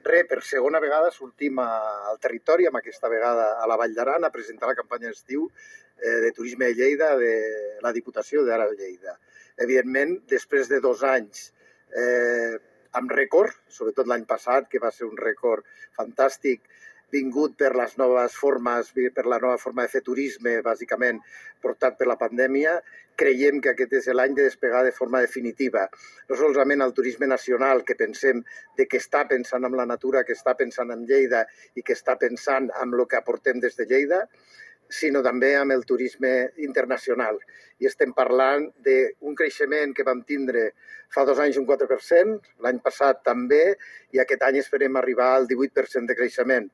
Per segona vegada sortim al territori, amb aquesta vegada a la Vall d'Aran, a presentar la campanya d'estiu de turisme de Lleida de la Diputació d'Ara de Lleida. Evidentment, després de 2 anys amb rècord, sobretot l'any passat, que va ser un rècord fantàstic, vingut per les noves formes, per la nova forma de fer turisme, bàsicament portat per la pandèmia, creiem que aquest és l'any de despegar de forma definitiva. No solament el turisme nacional, que pensem de que està pensant en la natura, que està pensant en Lleida i que està pensant en el que aportem des de Lleida, sinó també amb el turisme internacional. I estem parlant d'un creixement que vam tindre fa 2 anys un 4%, l'any passat també, i aquest any esperem arribar al 18% de creixement.